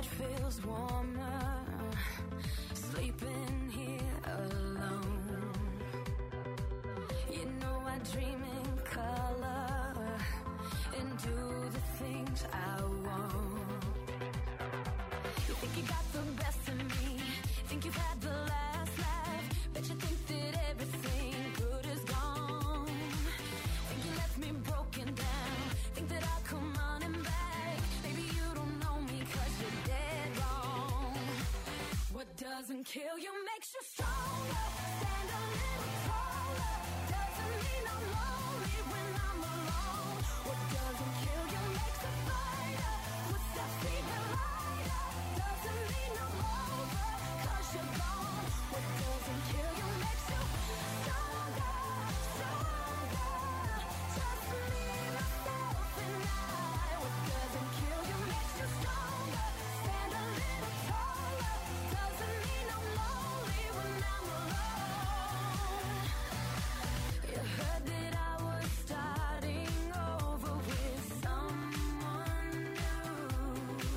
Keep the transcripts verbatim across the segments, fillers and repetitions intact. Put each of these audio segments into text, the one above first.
bed feels warmer, sleeping here alone. You know I dream in color and do the things I want. You think you got the best of me, think you've had the last laugh, bet you think that everything good is gone. Think you left me broken down, think that I'll come running back. Maybe you don't know me 'cause you're dead wrong. What doesn't kill you makes you stronger. Stand a little taller. Doesn't mean I'm lonely when I'm alone. What doesn't kill you makes a fighter. Puts that fever lighter. Doesn't mean I'm over 'cause you're gone. What doesn't kill you makes you stronger, stronger. Just me, myself, and I. What doesn't kill you makes you stronger. Stand a little taller. Doesn't mean I'm lonely when I'm alone. You heard that I was starting over with someone new.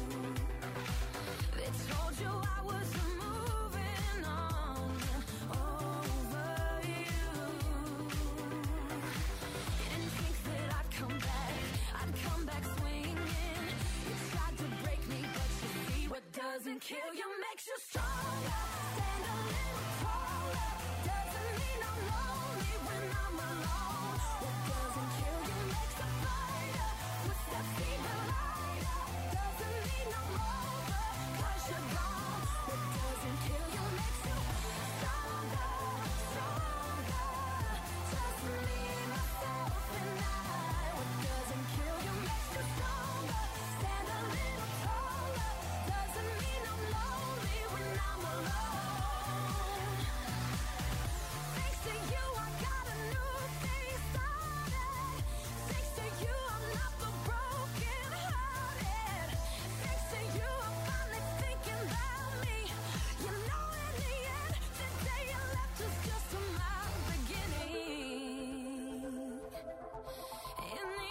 They told you I was moving on over you. You didn't think that I'd come back, I'd come back swinging. You tried to break me, but you see what doesn't kill you makes you stronger. Stand a little taller. Doesn't mean I'm lonely when I'm alone. What doesn't kill you makes a fighter. Puts that fever lighter. Doesn't mean I'm over 'cause you're gone. What doesn't kill you makes you stronger, stronger. Just me, myself, and I. What doesn't kill you makes you stronger. Stand a little taller. Doesn't mean I'm lonely when I'm alone. Thanks to you, I got a new thing started. Thanks to you, I'm not the broken hearted. Thanks to you, I'm finally thinking about me. You know, in the end, the day you left was just my beginning. In the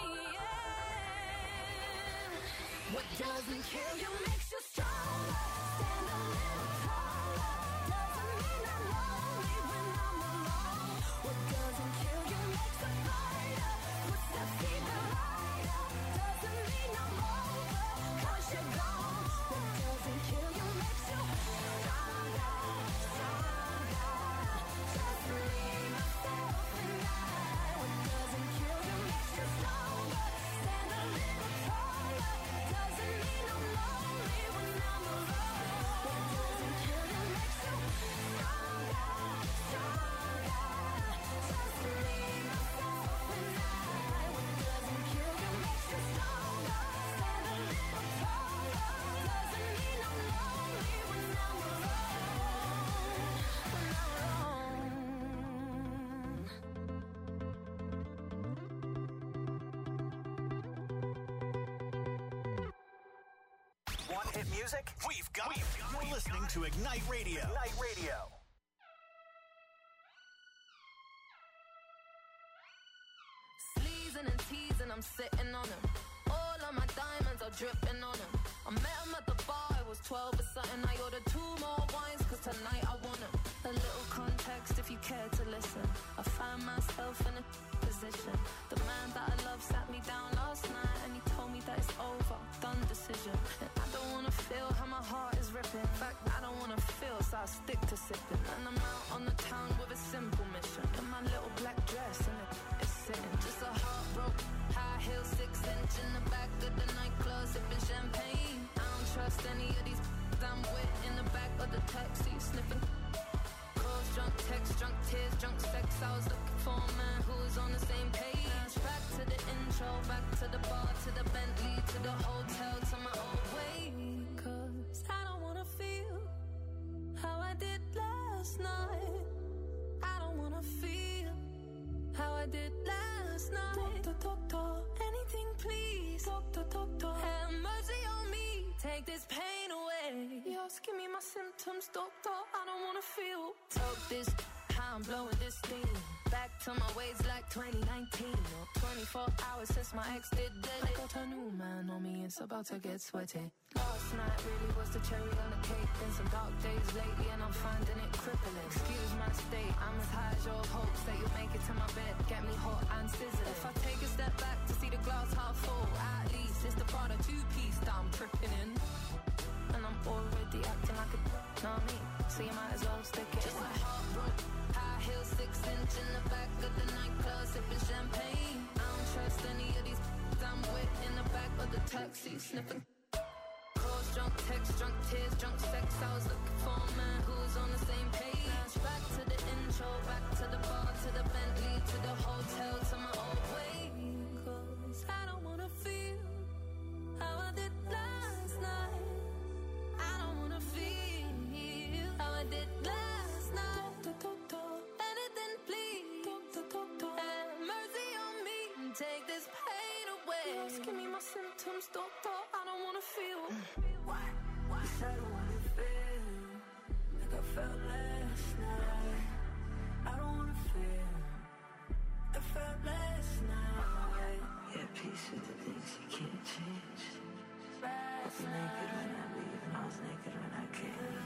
end, what doesn't kill you makes you stronger. Stand a little taller. Doesn't mean I'm lonely when I'm alone. What doesn't kill you makes a fighter. Puts that fever lighter. Doesn't mean I'm over 'cause you're gone. What doesn't kill you makes you stronger, stronger. Just me, myself, and I. What doesn't kill you makes you stronger. Stand a little taller. Doesn't mean I'm lonely when I'm alone. What doesn't kill you makes you stronger, stronger. Just me, myself, and I. What doesn't kill you makes you stronger. Stand a little taller. Doesn't mean I'm lonely when I'm alone. When I'm alone. Want hit music? We've got it. You're listening to Ignite Radio. Ignite Radio. Sleazing and teasing, I'm sitting on him. All of my diamonds are dripping on him. I met him at the bar, I was twelve or something. I ordered two more wines, 'cause tonight I want him. A little context if you care to listen. I find myself in a position. The man that I love sat me down last night and he told me that it's over, done decision. And I don't wanna feel how my heart is ripping. In fact, I don't wanna feel, so I stick to sipping. And I'm out on the town with a simple mission. In my little black dress and it, it's sitting. Just a heartbroken, high heel, six inch in the back of the nightclub, sipping champagne. I don't trust any of these I'm with in the back of the taxi, sniffing. Calls, drunk text, drunk tears, drunk sex. I was looking for a man who was on the same page. Back to the intro, back to the bar, to the Bentley, to the hotel, to my own way. 'Cause I don't wanna feel how I did last night. I don't wanna feel how I did last night. Doctor, doctor, anything please. Doctor, doctor, have mercy on me. Take this pain away. You're asking me my symptoms, doctor. I don't wanna feel. Told this how I'm blowing this steam. Back to my ways like twenty nineteen. twenty-four hours since my ex did dead. I got a new man on me, it's about to get sweaty. Last night really was the cherry on the cake. Been some dark days lately and I'm finding it crippling. Excuse my state, I'm as high as your hopes that you'll make it to my bed. Get me hot and sizzling. If I take a step back to see the glass half full, at least it's the Prada two-piece that I'm tripping in. And I'm already acting like a know me, so you might as well stick it. Just like heartbroken, high heels, six inch in the back of the nightclub, sipping champagne. I don't trust any of these I'm with in the back of the taxi, sniffing. Calls, drunk text, drunk tears, drunk sex. I was looking for a man who's on the same page. Back to the intro, back to the bar, to the Bentley, to the hotel, to my old way. 'Cause I don't wanna feel how I did last night. I don't wanna feel how I did last night. Anything, please. Have mercy on me and take this pain away. Just give me my symptoms, doctor. I don't wanna feel. What? What? Yes, I don't wanna feel like I felt last night. I don't wanna feel like I felt last night. Yeah, peace with the things you can't change. I was naked when I leave and I was naked when I came.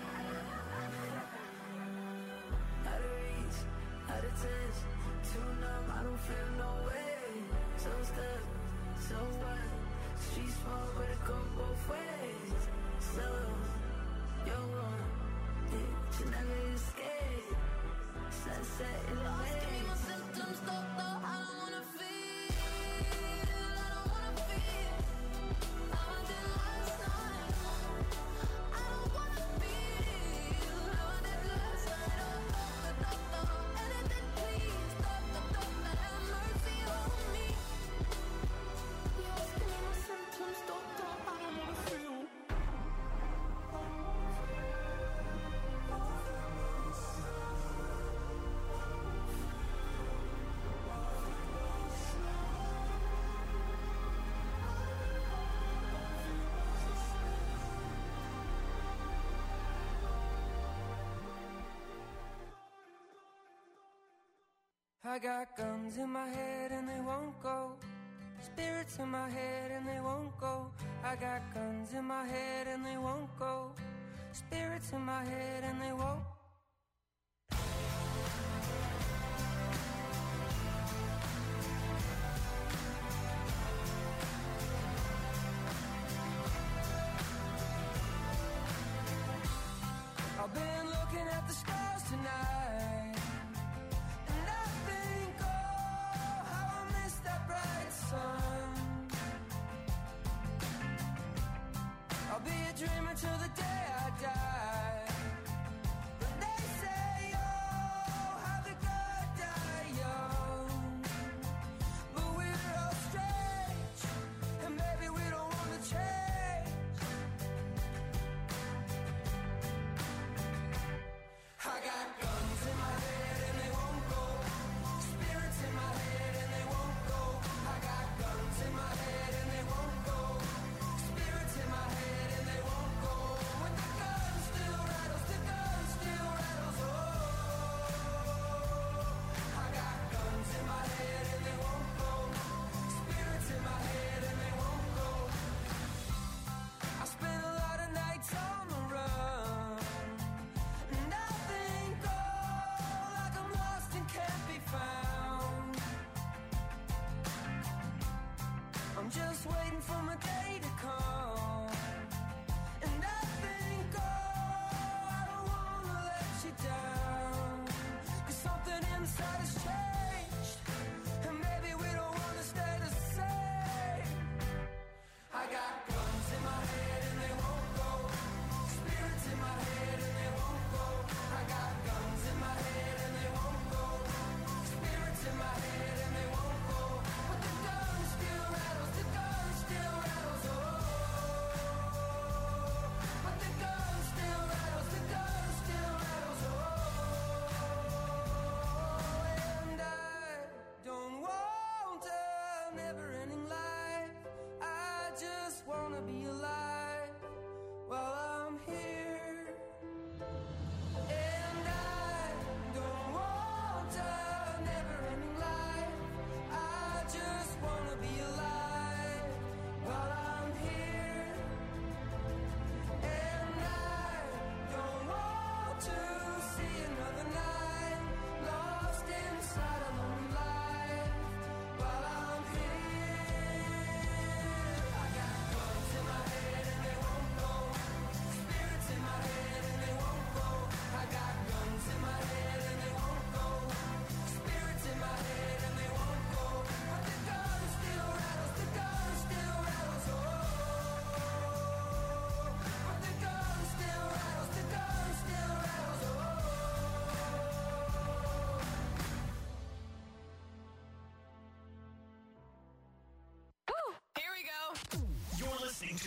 Out of reach, out of touch, too numb, I don't feel no way. So stuck, so what? Street small, but it go both ways. So, you're wrong, yeah, you never escape. Sunset in the way. Give me my symptoms, doctor, I don't wanna feel. I don't wanna feel how I did last night. I don't wanna feel how I did last night. Oh, doctor, doctor, anything please. Doctor, doctor, have mercy on me. Yes, give me my symptoms, doctor, I don't wanna feel. I got guns in my head and they won't go. Spirits in my head and they won't go. I got guns in my head and they won't go. Spirits in my head and they won't. I've been looking at the stars tonight. I'll be a dreamer till the day I die. But they say, oh, how the good die young. But we're all strange, and maybe we don't want to change. I got guns in my head and they won't go. Spirits in my head and they won't go. I got guns in my head and they won't go. Spirits in my head and they won't go. When the gun still rattles, the gun still rattles. Oh, I got guns in my head and they won't go. Spirits in my head and they won't go. I spent a lot of nights on the run, and I think, oh, like I'm lost and can't be found. I'm just waiting for my day to come. And I think, oh, I don't wanna let you down. 'Cause something inside has changed, and maybe we don't wanna stay the same. I got guns in my head and they won't go.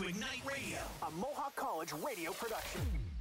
to Ignite Radio, a Mohawk College radio production.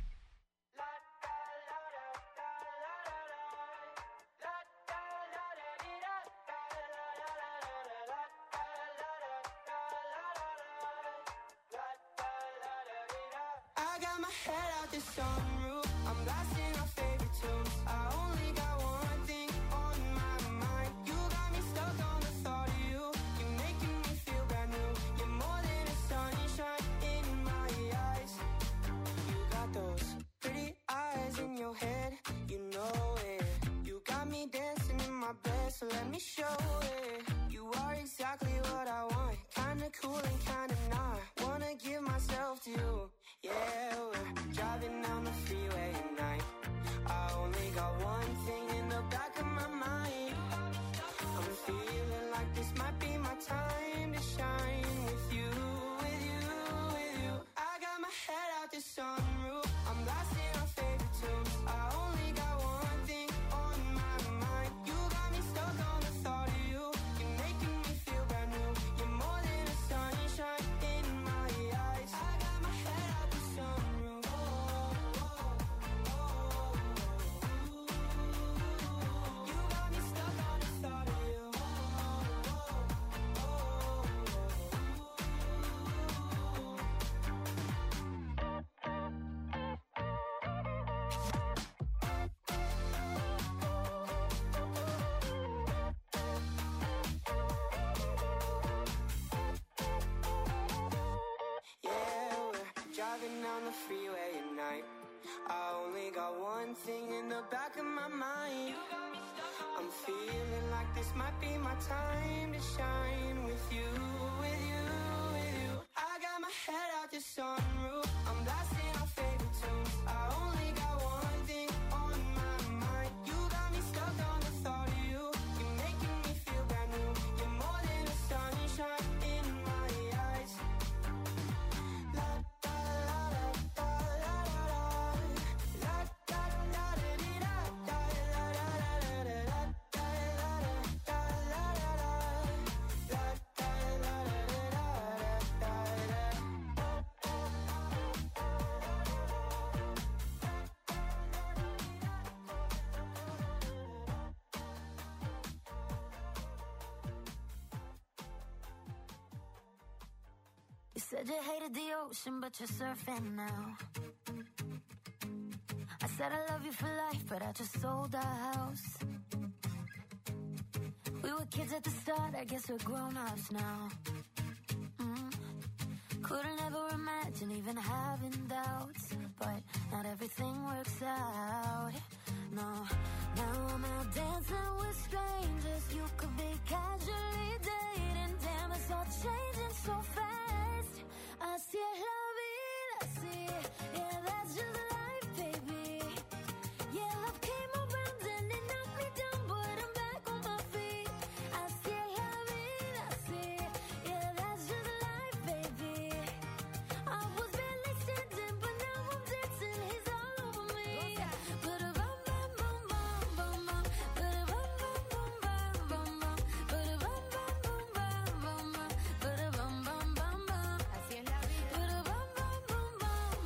I got my head out the sunroof. I'm blasting our favorite tunes. I only got one thing on my mind. You got me stuck on the thought of you. You're making me feel brand new. You're more than a sunshine in my eyes. You got those pretty eyes in your head. You know it. You got me dancing in my bed, so let me show it. You are exactly what I want. Kinda cool and kinda not. Wanna give myself to you. Yeah, we're driving down the freeway at night. I only got one thing in the back of my mind. I'm feeling like this might be my time to shine with you, with you, with you. I got my head out the sunroof. I'm blasting our favorite tunes. I only got one thing on my mind. You got me stuck on the thought of you. You're making me feel brand new. You're more than a sunshine in my eyes. I got my head out the sunroof. Oh, oh, oh, oh. You got me stuck on the thought of you. Oh, oh, yeah, we're driving down the freeway at night. I only got one thing in the back of my mind. I'm feeling like this might be my time to shine with you, with you, with you. I got my head out the sunroof. I'm blasting our favorite tunes. I only got one thing on my mind. You got me stuck on the thought of you. You're making me feel brand new. You're more than a sunshine in my eyes. La da la da da la da da. La da da da dee da da la da da da da la da la da da la da da. La da la da da da You said you hated the ocean, but you're surfing now. I said I love you for life, but I just sold our house. We were kids at the start, I guess we're grown-ups now. Mm. Couldn't ever imagine even having doubts, but not everything works out. No, now I'm out dancing with strangers. You could be casually dating. Damn, it's all changing so fast. Así es la vida, así. Yeah, that's just life, baby. Yeah, love came around and it knocked me down, but I'm back on my feet. Así es la vida, así. Yeah, that's just life, baby. I was barely standing, but now I'm dancing. He's all over me. Ba-da-bum, bum, bum, bum, bum, bum. Ba-da-bum, bum, bum, bum, bum, bum. Ba-da-bum, bum, bum, bum, bum, bum. Ba-da-bum, bum, bum, bum. Así es la vida. Ba-da-bum, bum, bum, bum,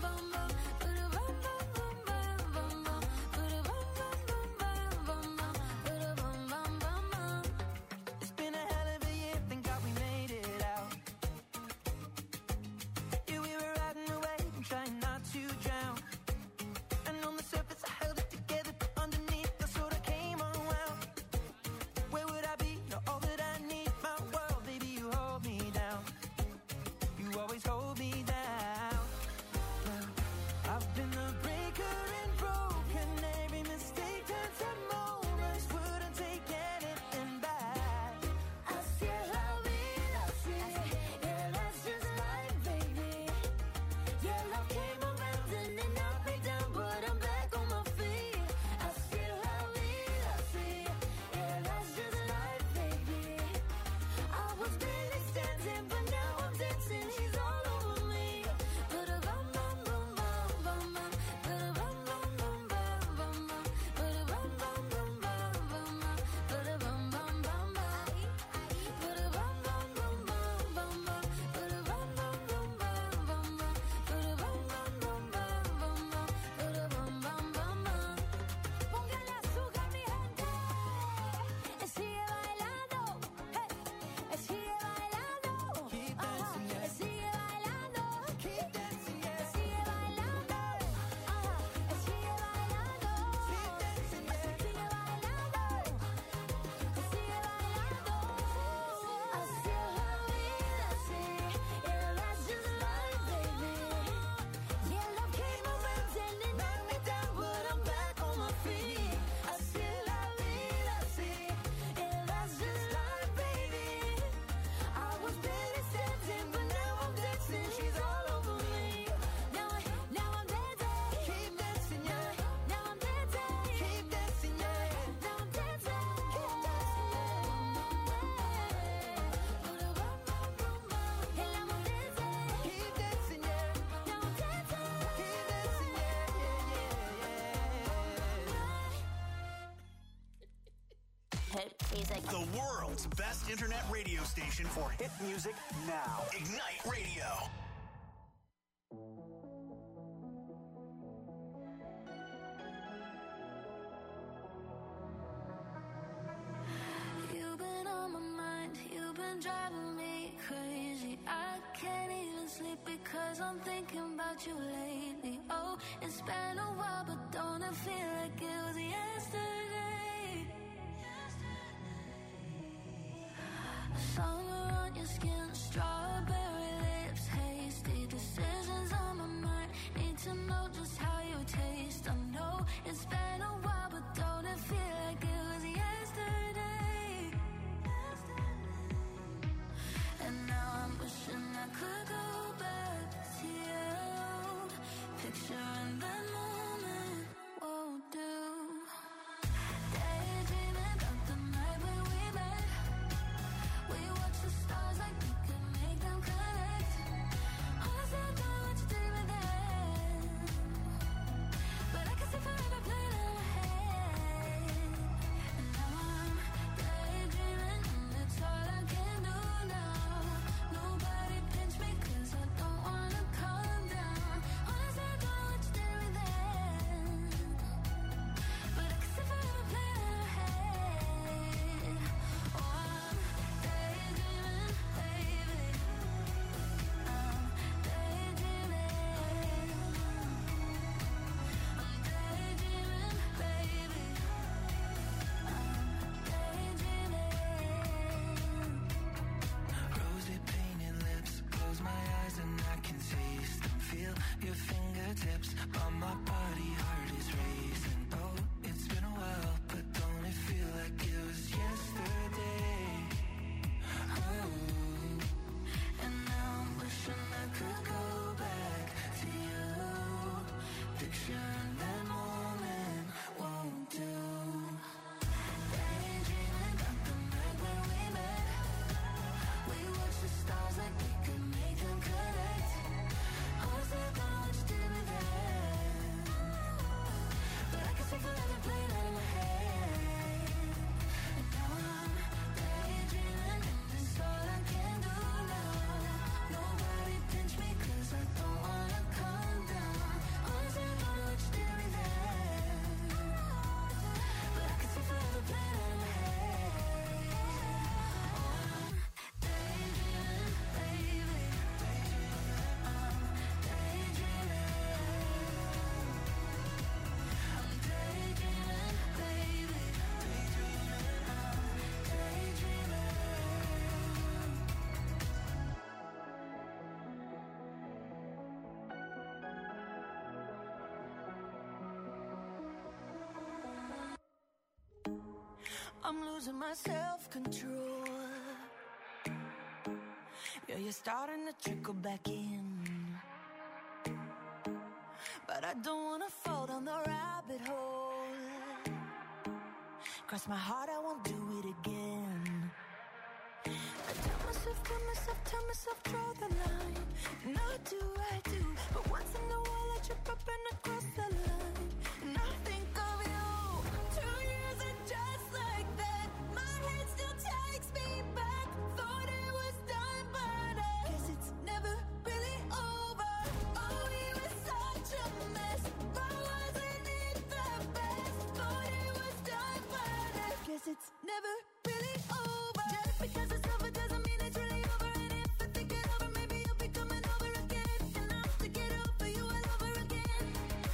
music. The world's best internet radio station for hit music now. Ignite Radio. You've been on my mind, you've been driving me crazy. I can't even sleep because I'm thinking about you lately. Oh, it's been a while, but don't it feel like it was yesterday? Summer on your skin, strawberry lips, hasty decisions on my mind. Need to know just how you taste. I know it's been a while, but don't it feel like it was yesterday? And now I'm wishing I could go back to you. Picturing that moment won't do. Daydreaming about the night when we met. We watched the stars like we could make them connect. Honestly, I don't know what you did with that, but I can see forever playing in my head. And now I'm daydreaming, and it's all I can do now. Nobody pinch me 'cause I don't wanna calm down. Honestly, I don't know what you did with that, but I can see forever playing in my head. Oh, I'm daydreaming, baby. I'm daydreaming. I'm daydreaming, baby. I'm daydreaming. Rosy painted lips, close my eyes and I can taste them. Feel your fingertips on my body, heart is racing. Oh, it's been a while, but don't it feel like it was yesterday? Oh, and now I'm wishing I could go back to you. Picturing that moment won't do. Daydreaming about the night when we met. We watched the stars like we could make them connect. Honestly, I don't know what you did with that, but I can see forever playing out in my head. And now I'm daydreaming, and it's all I can do now. Nobody pinch me 'cause I don't wanna calm down. Honestly, I don't know what you did with that, but I can see forever playing out in my head. Oh, I'm daydreaming, baby. I'm daydreaming. I'm daydreaming, baby. I'm daydreaming. I'm losing my self-control. Yeah, you're starting to trickle back in, but I don't wanna fall down the rabbit hole. Cross my heart, I won't do it again. I tell myself, tell myself, tell myself, draw the line. And I do, I do, but once in a while I trip up and I cross the line. And I think of you. Two years are just like that. My head still takes me back. Thought it was done, but I guess it's never really over. Oh, we were such a mess, but wasn't it the best? Thought it was done, but I guess it's never really over. Just because it's over doesn't mean it's really over. And if I think it over, maybe you'll be coming over again. And I have to get over you all over again.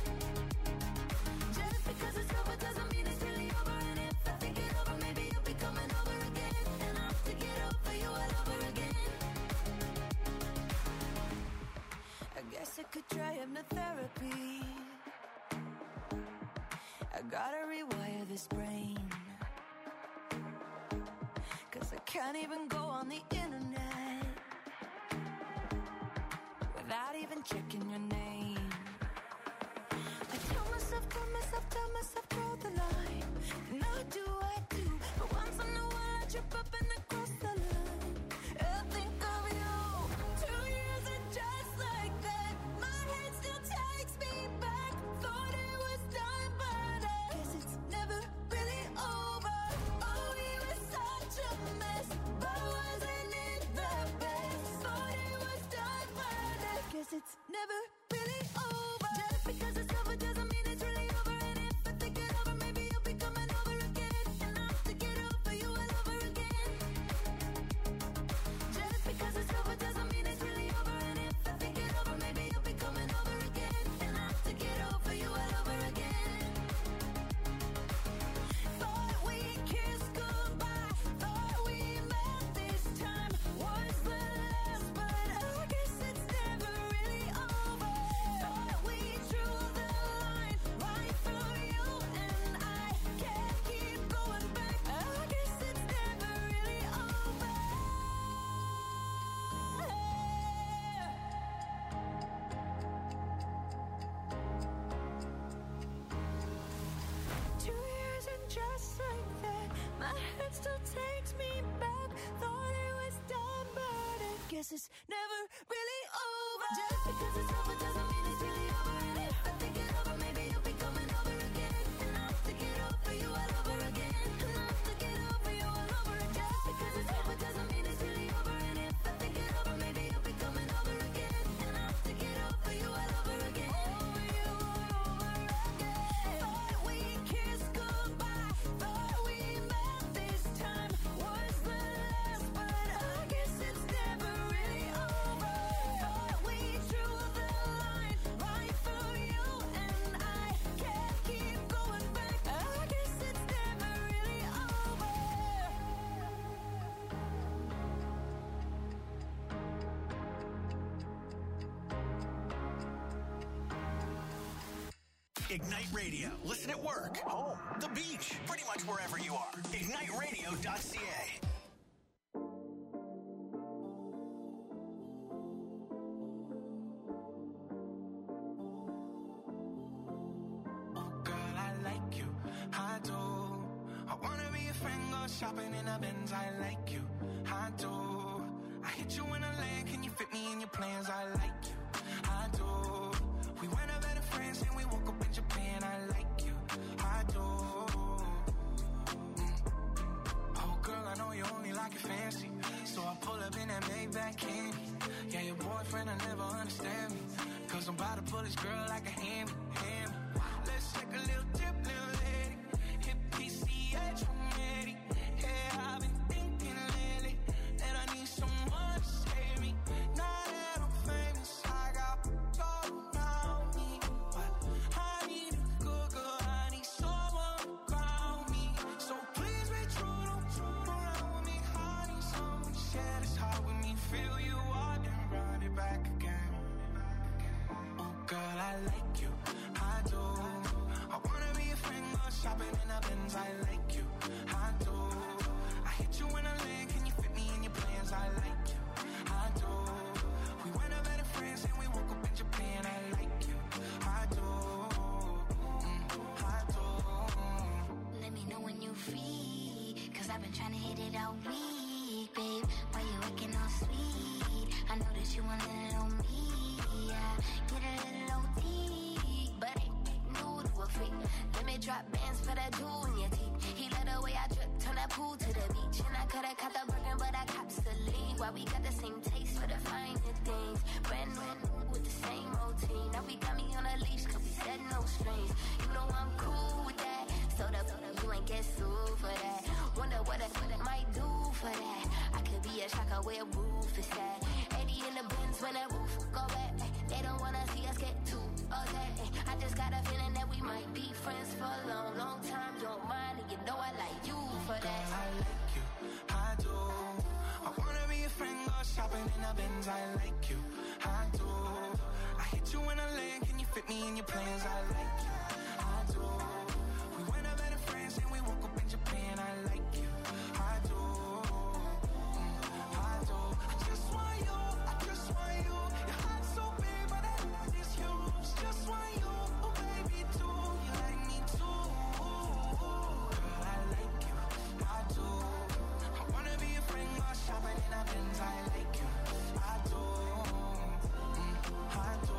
Just because it's over doesn't mean it's really over. And if I think it over, maybe you'll be coming over again. And I have to get over you all over again. I guess I could try hypnotherapy. I gotta rewire this brain, 'cause I can't even go on the internet without even checking your name. I tell myself, tell myself, tell myself, draw the line. And I do, I do, but once in a while I trip up and I cross the line. I think of you. Two years are just like that. My head still takes me back. Thought it was done, but I guess it's never really over. Oh, we were so never really over. Just because it's over doesn't mean it's really over. And if I think it over, maybe you'll be coming over again. And I have to get over you all over again. Just because it's over doesn't mean it's really over. And if I think it over, maybe you'll be coming over again. And I have to get over you all over again. Thought we kissed goodbye, thought we met this time was the last, but I guess it's never really over. Thought we drew the line right through you and I can't keep going back. I guess it's never really over. Two years and just like that, my head still takes me back. Thought it was done, but I guess it's never really over. Just because it's over doesn't mean it's really over. And if I think it over, maybe you'll be coming over again. And I have to get over you all over again. And I have to get over you all over again. Just because it's over doesn't mean it's really over. And if I think it over, maybe you'll be coming over again. And I have to get over you all over again. Over you all over again. Thought we kissed goodbye, thought we met this time was the last, but I guess it's never really over. Thought we drew the line right through you and I can't keep going back. I guess it's never really over. Ignite Radio. Listen at work, home, the beach, pretty much wherever you are. ignite radio dot c a. Girl, I like you, I do. I wanna be a friend, go shopping in a Benz. I like you, I do. I hit you in a land, can you fit me in your plans? I like you, I do. We went up better friends and we woke up in Japan. I like you, I do. Mm. Oh girl, I know you only like it fancy, so I pull up in that Maybach candy. Yeah, your boyfriend will never understand me, cause I'm about to pull this girl like a hammy, hammy. Let's take a little dip, little lady. Hit P C H, I'm ready. Yeah, I've been thinking lately that I need someone to save me. Now that I'm famous, I got gold around me, but I need a good girl, I need someone to ground me. So please be true, don't true around with me. I need someone to share this heart with me. Feel you out and run it back again. Oh girl, I like you, I do. I wanna be a friend, go shopping in a Benz. I like you, I do. I hit you in a lane, can you fit me in your plans? I like you, I do. We went up better friends and we woke up in Japan. I like you, I do. Mm, I do. Let me know when you free, cause I've been trying to hit it all week, babe. Why you acting all sweet? I know that you want a little me, yeah. Get a little O T, but ain't new to a freak. Let me drop bands for that jewel in your teeth. He let the way I drip, turn that pool to the beach. And I coulda caught the Birkin, but I cops the lead. Why we got the same taste for the finer things. Brand new with the same routine. Now we got me on a leash, cause we said no strings. You know I'm cool with that. So the you ain't get sued for that. Wonder what I might do for that. I could be a shocker where roof is at. eighty in the Benz when that roof go back. They don't wanna see us get too upset. I just got a feeling that we might be friends for a long, long time. Don't mind, and you know I like you for that. Girl, I like you, I do. I wanna be a friend, go shopping in a Benz. I like you, I do. I hit you in a lane, can you fit me in your plans? I like you, I do. We went up better friends and we woke up in Japan. I like you, I do. Mm, I do. I just want you, I just want you. Your heart's so big, but I love these huge. Just want you, oh baby, too. You like me too. Girl, I like you, I do. I wanna be a friend, go shopping in a Benz. I like you, I do. Mm, I do.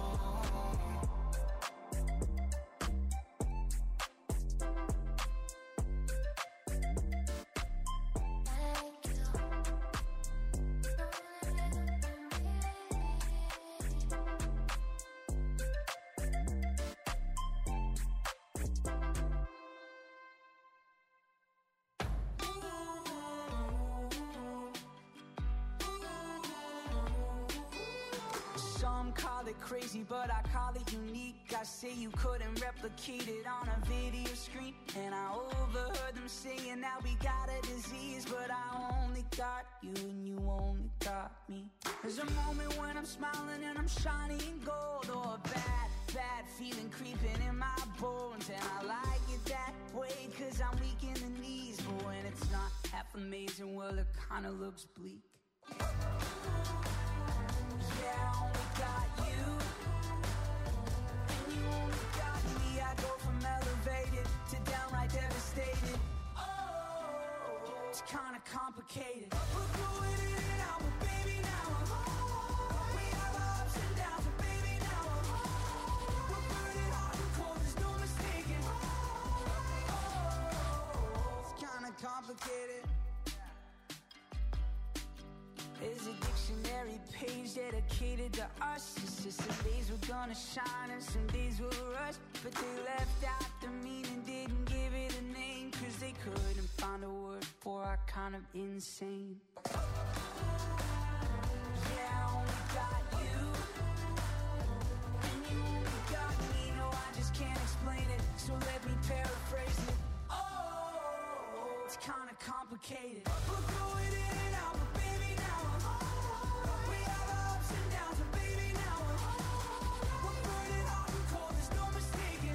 it crazy, but I call it unique. I say you couldn't replicate it on a video screen, and I overheard them saying that we got a disease, but I only got you and you only got me. There's a moment when I'm smiling and I'm shining in gold, or a bad, bad feeling creeping in my bones, and I like it that way cause I'm weak in the knees, but when it's not half amazing, well it kinda looks bleak. Yeah, I only got you, and you only got me. I go from elevated to downright devastated. Oh, it's kinda complicated. We're going in and out, but baby now I'm home. We have our ups and downs, but baby now I'm home. We're burning hot and cold, there's no mistaking. Oh, it's kinda complicated. There's a dictionary page dedicated to us. It's just some days we're gonna shine and some days we'll rush, but they left out the meaning, didn't give it a name, cause they couldn't find a word for our kind of insane. Yeah, I only got you, and you only got me. No, I just can't explain it, so let me paraphrase it. Oh, it's kinda complicated. We're going in and out, but baby now I'm home. We have our ups and downs, but baby now I'm home. We're burning hot and cold, there's no mistaking.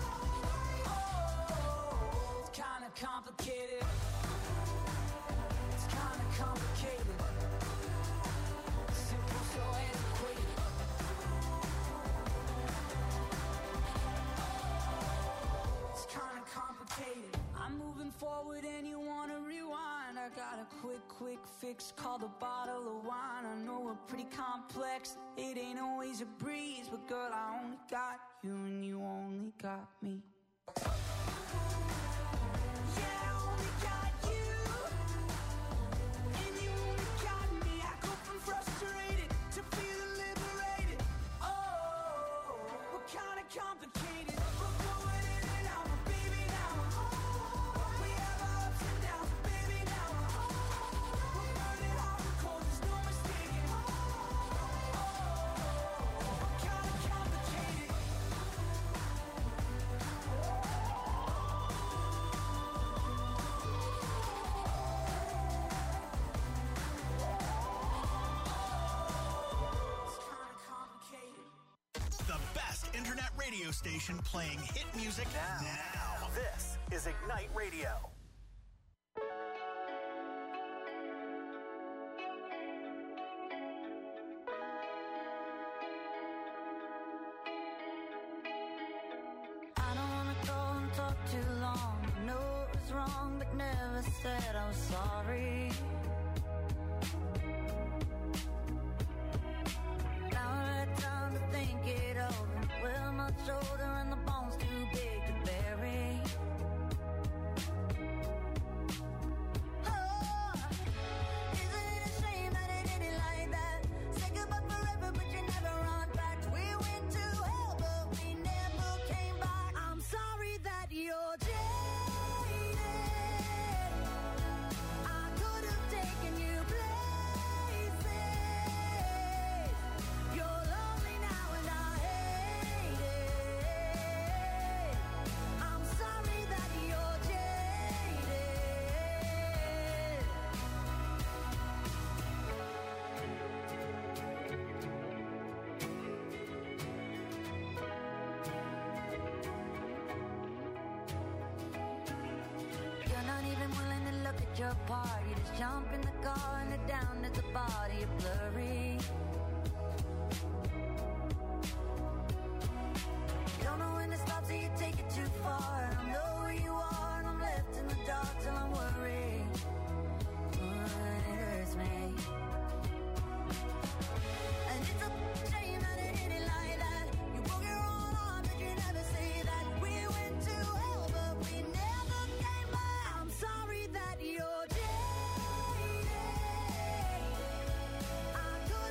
Oh, it's kinda complicated. It's kinda complicated. Simple, so antiquated. It's kinda complicated. I'm moving forward and you wanna rewind. I got a quick, quick fix called a bottle of wine. I know we're pretty complex, it ain't always a breeze, but girl, I only got you and you only got me. Yeah, I only got you, and you only got me. I go from frustrated to feeling liberated. Oh, we're kinda complicated. We're going in and out, but baby now I'm home. We have our ups and downs, but baby now I'm home. We're burning hot and cold, there's no mistaking. Oh, we're kinda complicated. It's kinda complicated. The best internet radio station playing hit music now. now. This is Ignite Radio. I don't wanna go and talk too long. I know it was wrong, but never said I was sorry. Now I had time to think it over. Well, my shoulder and the bones too big to bury. Oh, isn't it a shame that it ended like that? Say goodbye forever, but you never run back. We went to hell, but we never came back. I'm sorry that you're jaded. I could have taken you places. You're lonely now and I hate it. I'm sorry that you're jaded. You're not even willing to look at your part. You just jump in the car and head down to the body. You're blurry. You don't know when to stop, so you take it too far. I don't know where you are, and I'm left in the dark till I'm worried. Oh, it hurts me. And it's a shame that it ended like that. You broke your own arm, but you never say that. We went to hell, but we never came back. I'm sorry that you're jaded. I could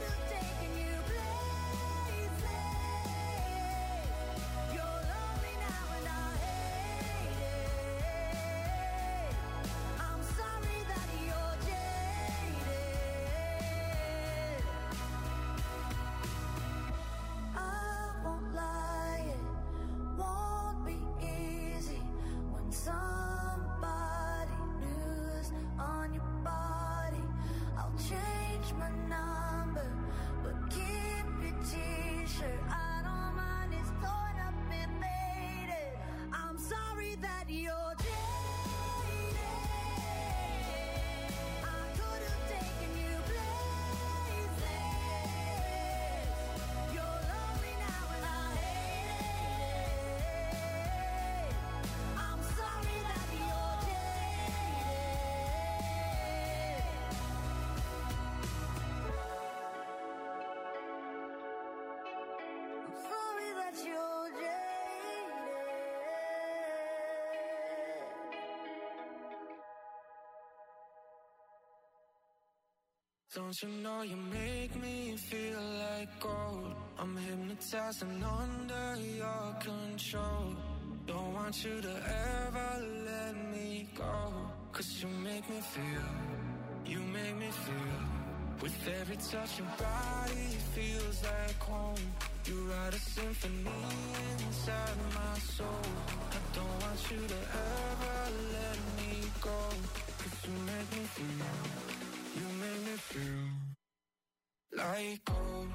Don't you know you make me feel like gold? I'm hypnotized and under your control. Don't want you to ever let me go. Cause you make me feel, you make me feel. With every touch your body feels like home. You write a symphony inside my soul. I don't want you to ever let me go. Cause you make me feel, you make me feel like gold.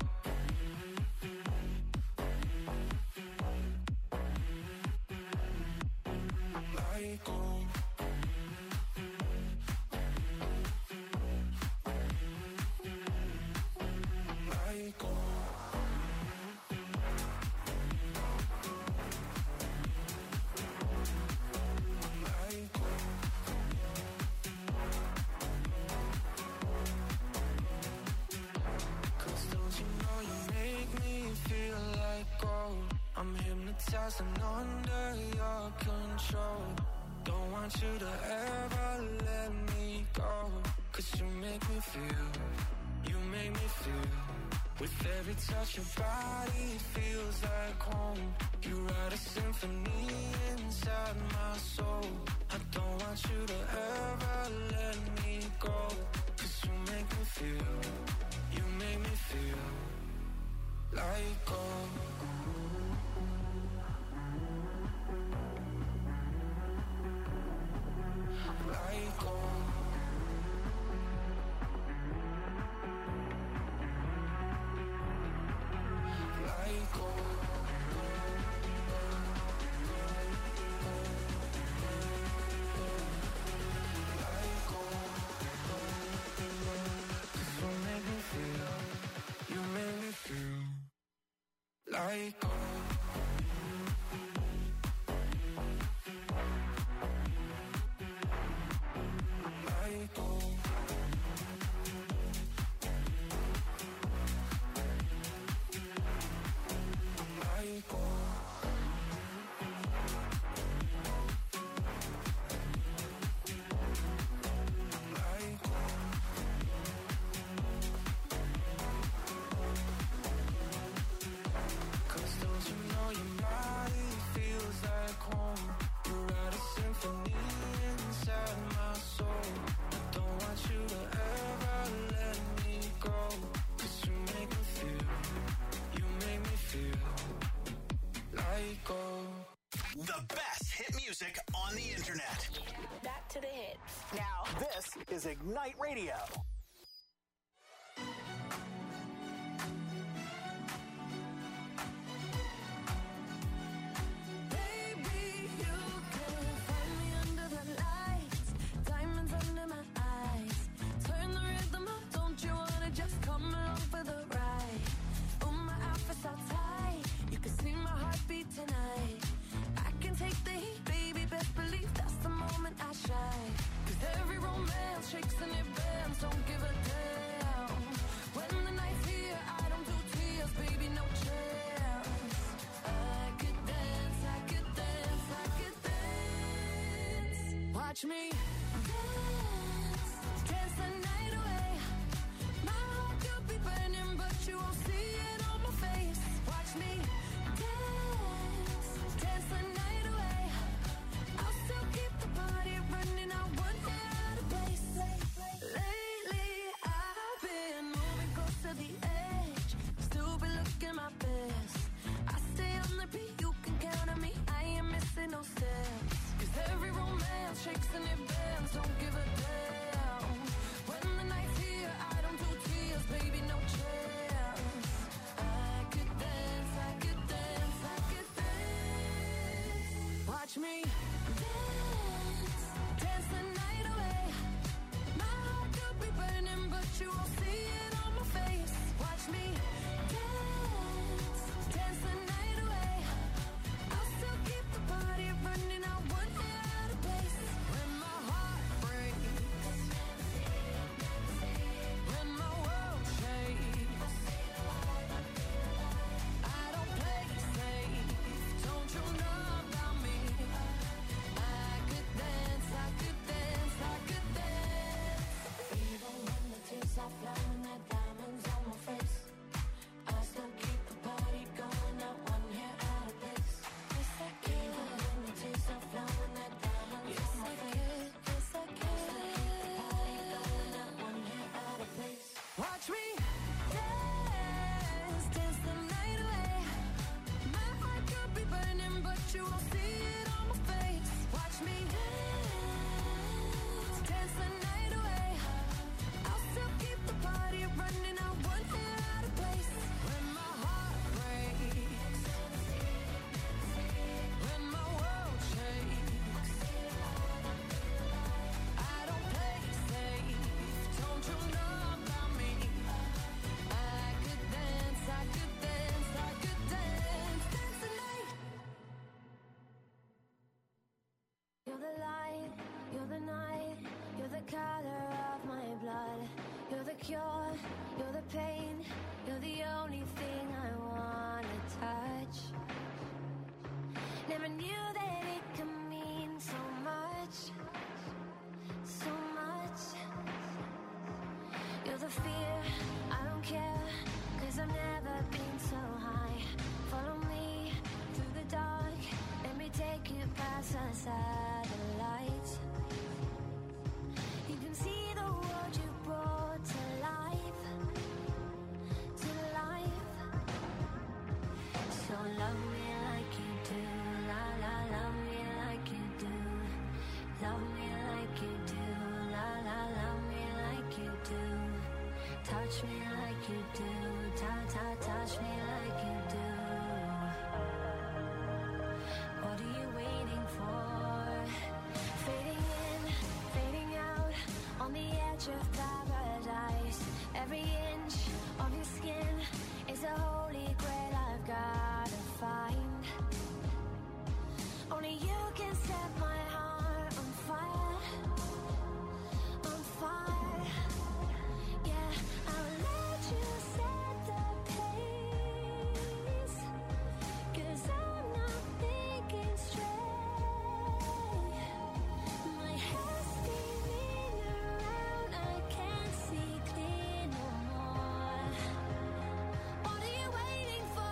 Like gold. Like gold. Like gold. Cause don't you know you make me feel like gold? I'm hypnotized and under your control. Don't want you to ever let me go. Cause you make me feel, you make me feel. With every touch your body feels like home. You write a symphony inside my soul. I don't want you to ever let me go. Cause you make me feel, you make me feel like gold. Like gold. Like gold. Like gold. You make me feel, you make me feel like gold. Like gold. Like gold. Like gold. Cause don't you know your body feels like home? You write a symphony inside my soul. I don't want you to ever let me go. Cause you make me feel, you make me feel like gold. The best hit music on the internet. Back to the hits. Now, this is Ignite Radio. Baby, you can find me under the lights, diamonds under my eyes. Turn the rhythm up, don't you wanna just come along for the ride? Oh, my outfit's all tight, you can see my heartbeat tonight. I can take the heat, baby, best believe that's the moment I shine. Cause every romance shakes and it bends, don't give a damn. When the night's here, I don't do tears, baby, no chance. I could dance, I could dance, I could dance. Watch me dance, dance the night away. My heart could be burning, but you won't see it on my face. Watch me dance, dance the night away. I'll still keep the party running, I won't get out of place. Lately, I've been moving close to the edge, still be looking my best. I stay on the beat, you can count on me, I ain't missing no steps. Cause every romance shakes and it bends, don't give a damn. When the night's here, I don't do tears, baby, no chance. I could dance, I could dance, I could dance. Watch me dance, dance the night away. My heart could be burning, but you won't see it on my face. Watch me dance, dance the night away. I'll still keep the party running, I won't get out of place. When my heart breaks, when my world shakes, I don't play safe, don't you know about me? I could dance, I could dance, I could dance. Even when the tears are flowing you won't see it on my face. Watch me dance, dance the night away. I'll still keep the party running. I won't hear out of place. When my heart breaks, when my world shakes, I don't play safe. Don't you know about me? I could dance, I could dance, I could dance, dance the night. You're the light, you're the night, you're the color of my blood. You're the cure, you're the pain, you're the only thing I wanna touch. Never knew that it could mean so much, so much. You're the fear, I don't care, cause I've never been so high. Follow me through the dark, let me take you past the satellites. You can see the world you brought to life, to life. So love me like you do, la la, love me like you do. Love me like you do, la la, love me like you do. Touch me like you do, ta ta, touch me like you do. What are you waiting for? Fading in, fading out, on the edge of paradise. Every inch of your skin is a holy grail I've gotta find. Only you can set my heart on fire, on fire. Yeah, I'll let you set the pace, cause I'm not thinking straight. My head's spinning around, I can't see clear no more. What are you waiting for?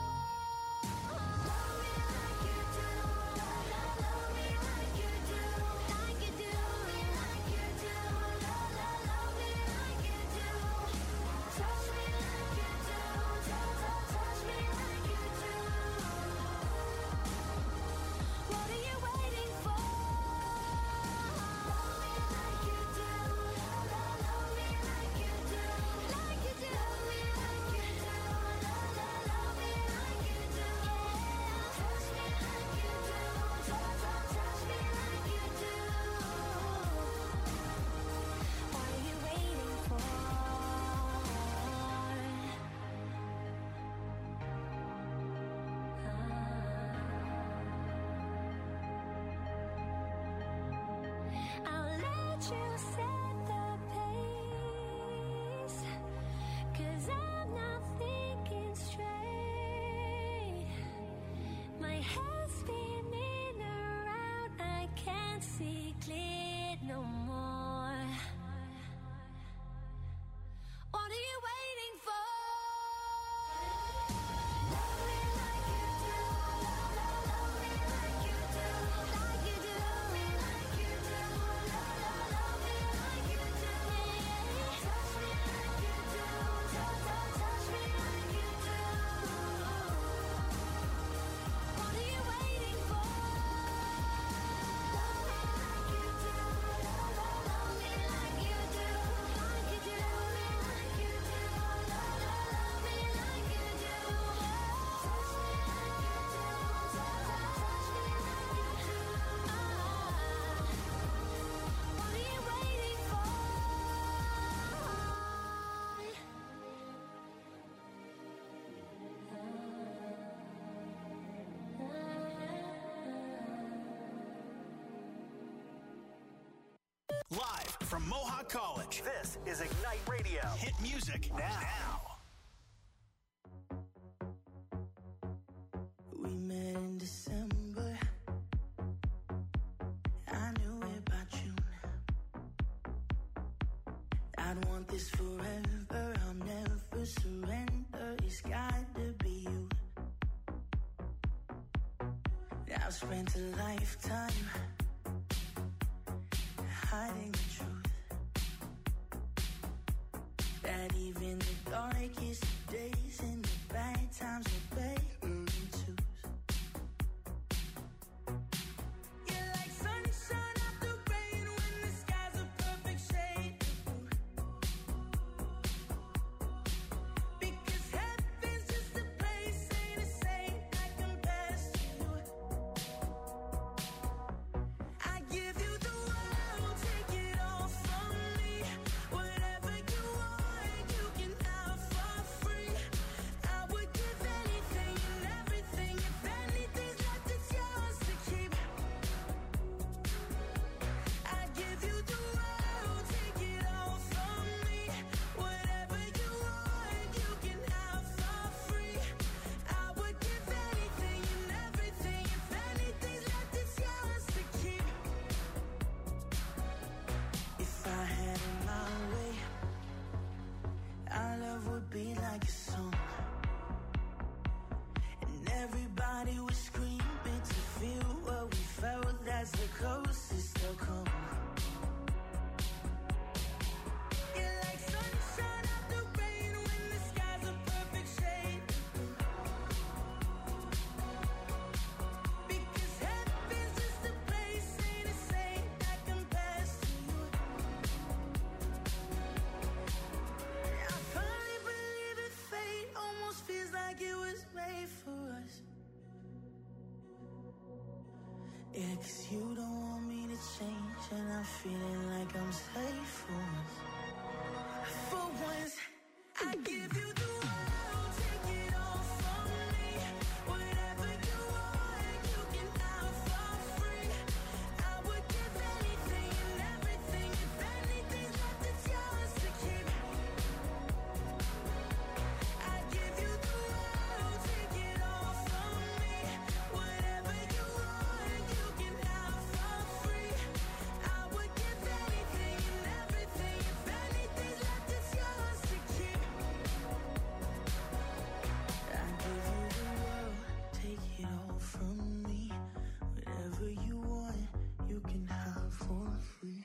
Love me like you do, love, love, love me like you do, like you do, me like you do, love, love, love me like you do. Touch me like you do, touch, touch, touch me like you do. What are you waiting for? Love me like you do, love, love, love me like you do, like you do, me like you do, love, love, love me like you do. Touch me like you do, touch, touch, touch me like you do. What are you waiting for? I'll let you set the pace, cause I'm not thinking straight. My head's spinning around, I can't see clear no more. What are you waiting for? Love me like you do, love, love, love me like you do, like you do, me like you do, love, love, love me like you do. Touch me like you do, touch, touch, touch me like you do. What are you waiting for? Love me like you do, love, love, love me like you do, like you do, me like you do, love, love, love me like you do. Touch me like you do, touch, touch, touch me like you do. What are you waiting for? Live from Mohawk College, this is Ignite Radio. Hit music now. We met in December. I knew it by June. I'd want this forever. I'll never surrender. It's got to be you. I've spent a lifetime hiding the truth. That even the darkest days and the bad times are better than twos. Yeah, 'cause you don't want me to change, and I'm feeling like I'm safe for once. For once, I give you the world, take it all from me. Whatever you want, you can have for free. I would give anything and everything. If anything's left, it's yours to keep. I give you the world, take it all from me. Whatever you want, you can have for free. I would give anything and everything. If anything's left, it's yours to keep. I give you the world, take it all from me. Whatever you want, you can have for free.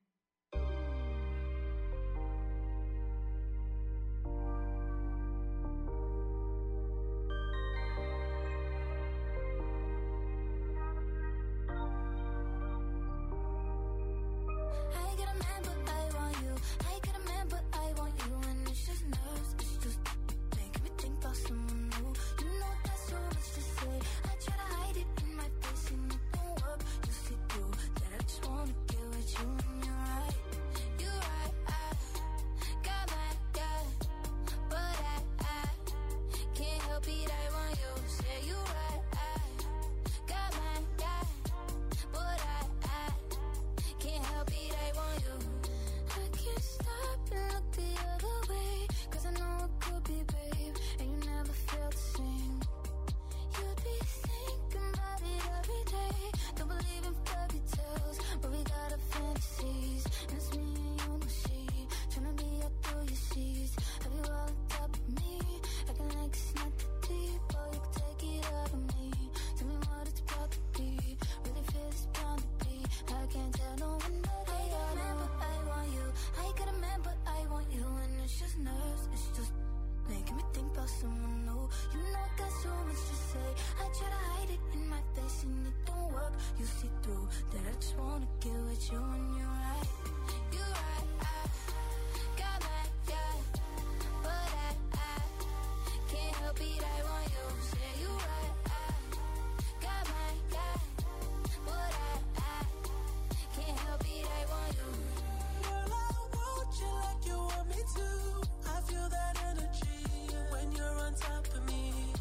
I get a man, but I want you. I get a man, but I want you. And it's just nerves, it's just making me think about someone new. You know that's so much to say. I try to hide it in my face and it don't work. You see through that I just wanna get with you. And you're right, you're right. I got my guy, but I, I can't help it. I want you. Say you're right. I got my guy, but I, I can't help it, I want you. I can't stop and look the other way, 'cause I know it could be, babe, and you never felt the same. You'd be thinking about it every day. Don't believe in fairy tales, but we got our fantasies. And it's me and you, no she, tryna be out through your seas. Have you all on top of me, acting like it's not that deep. Oh, you can take it out of me. Tell me what it's about to be. Really feel it's bound to be. I can't tell no one but I got a man, but I want you. I got a man, but I want you. And it's just nerves, it's just making me think about someone new. You know I got so much to say. I try to hide it in my face and it don't work. You see through that I just wanna get with you. And you're right, you're right. I got my guy, but I, I can't help it, I want you. Say you're right. I got my guy, but I, I can't help it, I want you. Girl, I want you like you want me to. I feel that energy when you're on top of me.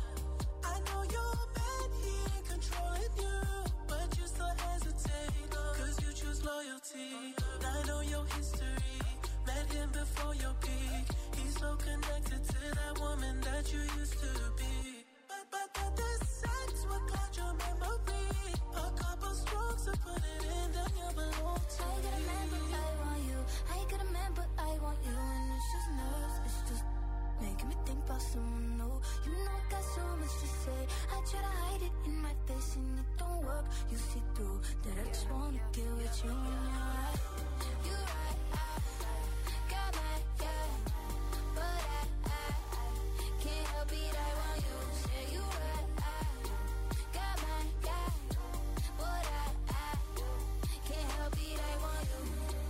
I know your man, he ain't controlling you, but you still hesitate, 'cause you choose loyalty. I know your history, met him before your peak. He's so connected to that woman that you used to be. But, but, but the sex will cloud your memory. A couple strokes to put it in, then you belong to I got a man, but I want you. I got a man, but I want you. And it's just nerves, it's just making me think about someone new. You know I got so much to say. I try to hide it in my face and it don't work. You see through that I just wanna get with you. And you're right, you're right. I got my guy, but I, I can't help it, I want you. Say you're right. I got my guy, but I, I can't help it, I want you.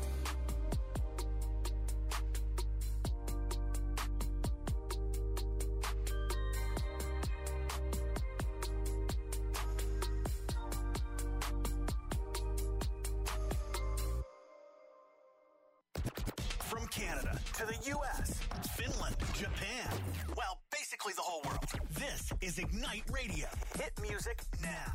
From Canada to the U S, Finland, Japan, well, basically the whole world. This is Ignite Radio. Hit music now.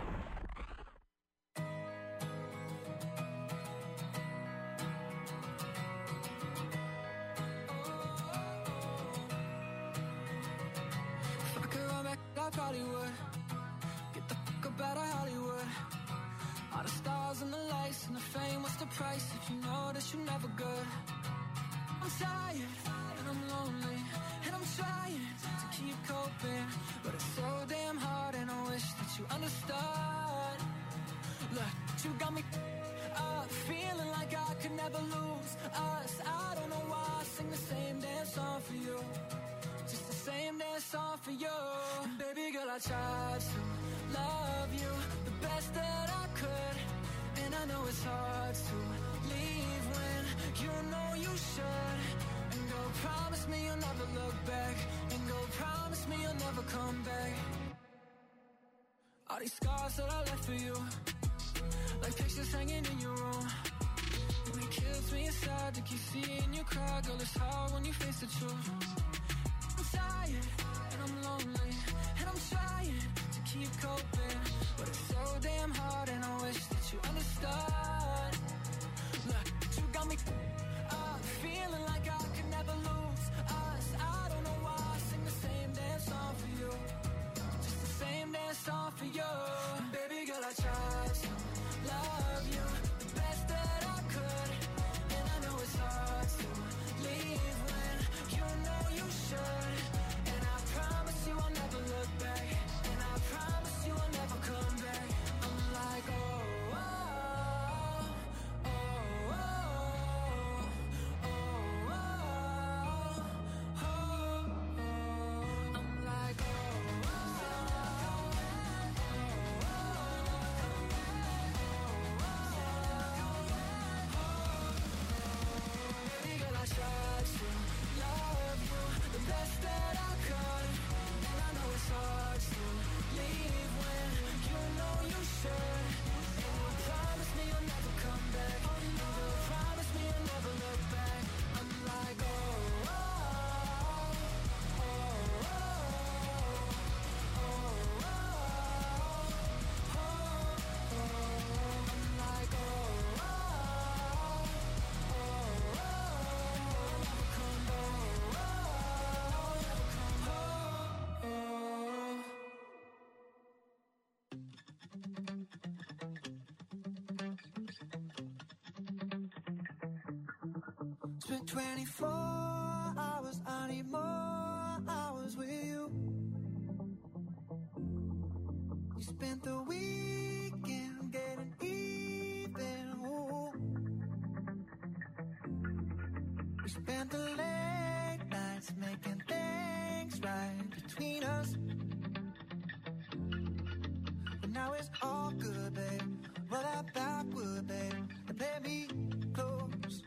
If I could run back, I probably would. Get the fuck up out of Hollywood. All the stars and the lights and the fame, what's the price if you know that you're never good? I'm tired and I'm lonely and I'm trying to keep coping, but it's so damn hard and I wish that you understood. Look, you got me up, feeling like I could never lose us. I don't know why I sing the same damn song for you, just the same damn song for you. And baby girl, I tried to love you the best that I could, and I know it's hard to leave when you know you should. And go promise me you'll never look back, and go promise me you'll never come back. All these scars that I left for you, like pictures hanging in your room. And it kills me inside to keep seeing you cry. Girl, it's hard when you face the truth. I'm tired and I'm lonely, and I'm trying to keep coping, but it's so damn hard, and I wish that you understood. Look, you got me uh, feeling like I could never lose us. I don't know why I sing the same damn song for you, just the same damn song for you. And baby girl, I tried to love you the best that I could, and I know it's hard to leave when you know you should. And I promise you I'll never look back, and I promise you I'll never come back. I'm like, oh, oh, oh, oh, oh, oh, oh, oh. I'm like, oh, oh, baby girl, I tried to love you the best that I could, and I know it's hard to leave when you know you should. And you promise me you'll never come back, and you promise me you'll never look back. I'm like, oh, oh, oh, oh, oh, oh, oh, oh. I'm like, oh, oh, oh, oh, never come back, oh, never come back, oh. Spent twenty-four hours, I need more hours with you. You spent the weekend getting even, ooh. We spent the late nights making things right between us. But now it's all good, babe. Roll that backward, babe, and play me close.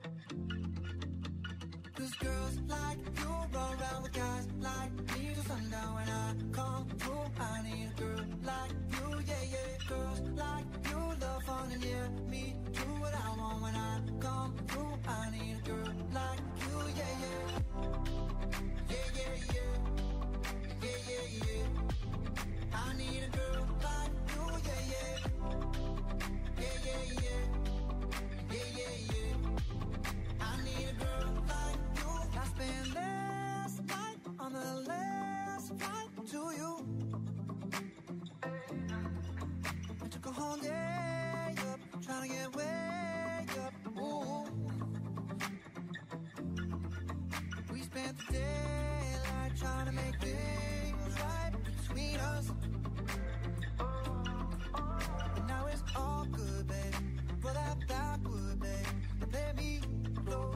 Cause girls like you run around with guys like me till sundown. When I come through, I need a girl like you, yeah, yeah. Girls like you love fun, and yeah, me do what I want. When I come through, I need a girl like you, yeah, yeah. Yeah, yeah, yeah. Yeah, yeah, yeah. I need a girl like you, yeah, yeah. Yeah, yeah, yeah. Yeah, yeah, yeah. I need a girl like you. I spent last night on the last flight to you. I took a whole day up, trying to get way up. Ooh. We spent the daylight trying to make things right between us. And now it's all good, babe. Roll that backward, babe, and let me close.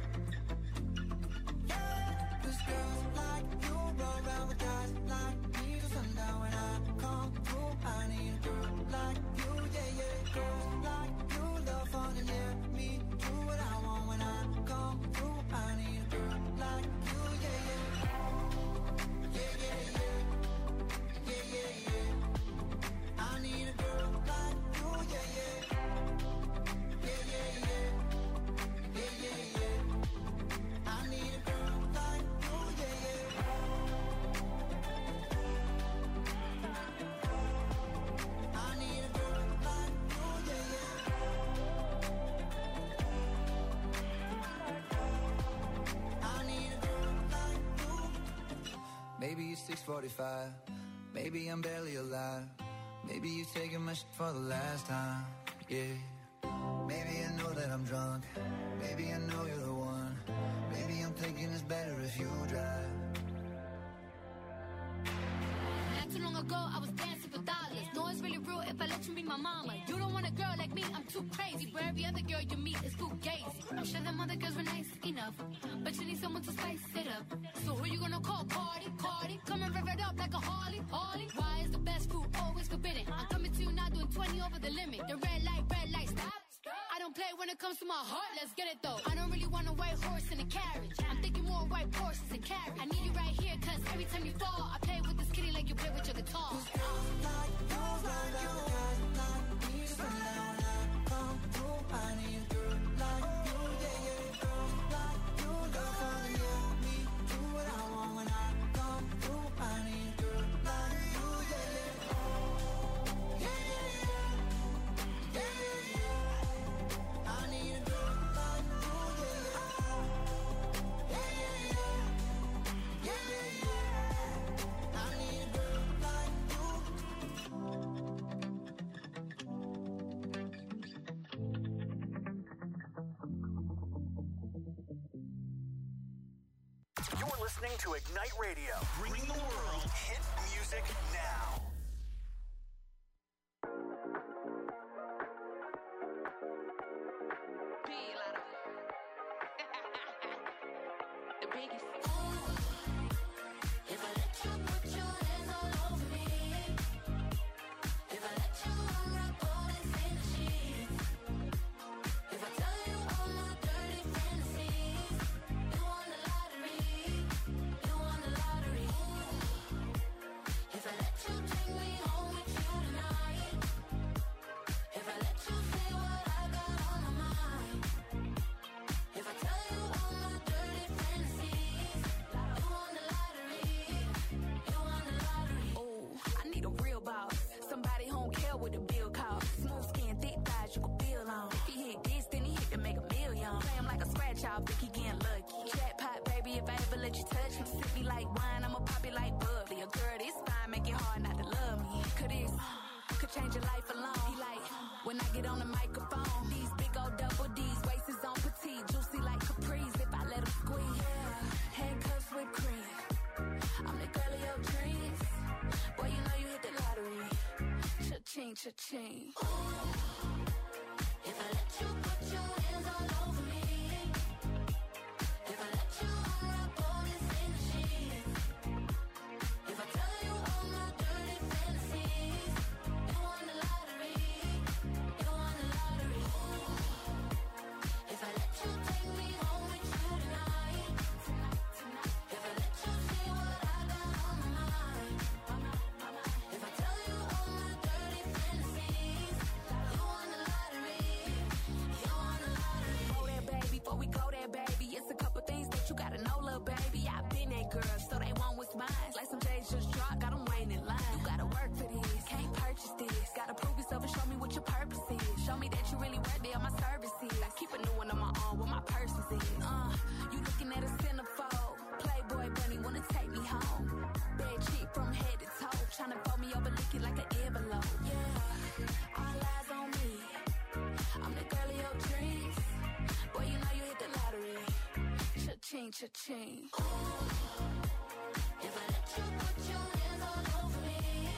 Cause girls like you run around with guys like me till sundown. When I come through, I need a girl like you, yeah, yeah. Girls like you love fun, and yeah, me do what I want. When I come through, I need a girl like you, yeah, yeah. Yeah, yeah, yeah. Yeah, yeah, yeah. I need a girl like you, yeah, yeah. Yeah, yeah, yeah. Yeah, yeah, yeah. I need a girl like you, yeah, yeah. I need a girl like you, yeah, yeah. I need a girl like you. Maybe it's six forty-five. Maybe I'm barely alive. Maybe you taking my shit for the last time. Yeah. Maybe I know that I'm drunk. Maybe I know you're the one. Maybe I'm thinking it's better if you drive. Not too long ago, I was dancing for dollars. No, it's really real if I let you be my mama. You don't want a girl like me, I'm too crazy. Where every other girl you meet is too gazy. I'm sure them other girls were nice enough, but you need someone to spice it up. So who you gonna call? Cardi, Cardi. Come and rev it up like a Harley, Harley. Why is the best food always forbidden? I'm coming to you now doing twenty over the limit. The red light, red light, stop. I don't play when it comes to my heart, let's get it though. I don't really want a white horse in a carriage. I'm thinking more white horses and carriage. I need you right here, cause every time you fall, I play with this kitty like you play with your guitar. Like you, like you, like me, You're listening to Ignite Radio, bringing the world hit music now. The biggest. If I let you put your hands all over me, if I let you unwrap all this in the sheets, if I tell you all my dirty fantasies, you won the lottery, you won the lottery. If I let you take me home with you tonight, if I let you say what I got on my mind, if I tell you all my dirty fantasies, you won the lottery, you won the lottery. Ooh, I need a real boss. Somebody home care with the bill cost. Smooth skin, thick thighs, you can feel on. If he hit this, then he hit to make a million. Play him like a scratch off, think he getting lucky. Jackpot, baby, if I ever let you touch me. Sip me like wine, I'ma pop it like bubbly. A girl, this fine, make it hard not to love me. Could this, could change your life alone. He like, when I get on the microphone, these big old double D's, waist is on petite, juicy like Capri's. If I let him squeeze, yeah, handcuffs with cream. I'm the girl of your dreams. Boy, you know you hit the lottery. Cha-ching, cha-ching. If I let you put your hands all over me, if I let you unwrap all this in the sheets, if I tell you all my dirty fantasies, you won the lottery, you won the lottery. If I let you take me home with you tonight, if I let you see what I got on my mind, if I tell you all my dirty fantasies, you won the lottery, you won the lottery. Go there, baby, before we go there, baby. It's a couple things that you gotta know, little baby. I've been that girl, so they want what's mine. Like some J's just dropped, got them waiting in line. You gotta work for this, can't purchase this. Gotta prove yourself and show me what your purpose is. Show me that you really worth it on my services. I keep a new one on my arm, what my purpose is. Uh, you looking at a centerfold. Playboy bunny wanna take me home. Bad chick from head to toe, tryna fold me over, lick it like an envelope. Yeah, all eyes on me. I'm the girl of your dreams. Boy, you know you hit the lottery. Cha-ching, cha-ching. If I let you put your hands all over me,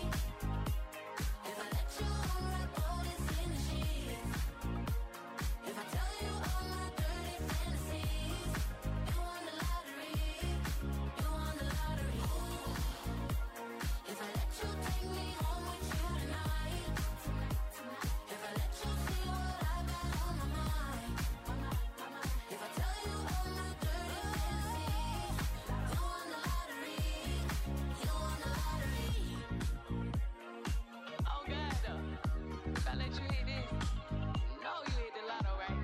if I let you unwrap all this in the sheets, if I tell you all my dirty fantasies, you won the lottery, you won the lottery. If I let you take me home with you tonight, if I let you see what I got on my mind, if I tell you all my dirty fantasies, you won the lottery, you won the lottery. Oh God, though. If I let you hit this, you know you hit the lotto, right?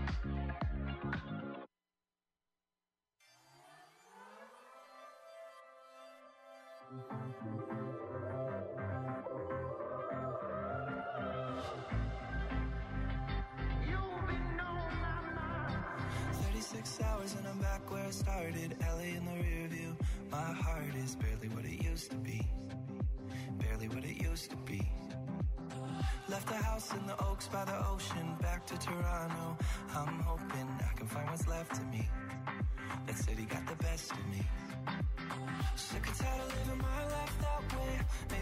thirty-six hours and I'm back where I started. L A in the rear view. My heart is barely what it used to be. Barely what it used to be. Left the house in the Oaks by the ocean. Back to Toronto. I'm hoping I can find what's left of me. That city got the best of me. Sick and tired of living my life that way. Maybe